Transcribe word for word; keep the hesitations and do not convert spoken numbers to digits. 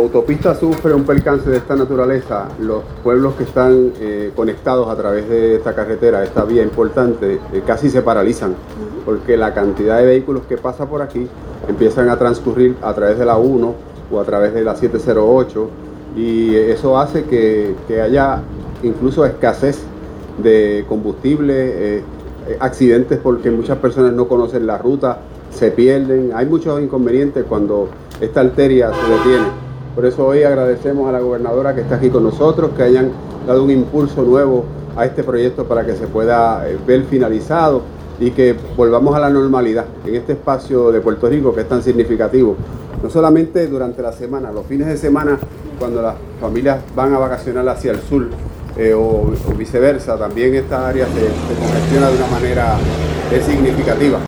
autopista sufre un percance de esta naturaleza, los pueblos que están eh, conectados a través de esta carretera, esta vía importante, eh, casi se paralizan, porque la cantidad de vehículos que pasa por aquí empiezan a transcurrir a través de la uno o a través de la siete cero ocho, y eso hace que, que haya incluso escasez de combustible, eh, accidentes porque muchas personas no conocen la ruta, se pierden, hay muchos inconvenientes cuando esta arteria se detiene. Por eso hoy agradecemos a la gobernadora que está aquí con nosotros, que hayan dado un impulso nuevo a este proyecto para que se pueda ver finalizado y que volvamos a la normalidad en este espacio de Puerto Rico que es tan significativo. No solamente durante la semana, los fines de semana, cuando las familias van a vacacionar hacia el sur eh, o, o viceversa, también esta área se, se congestiona de una manera eh, significativa.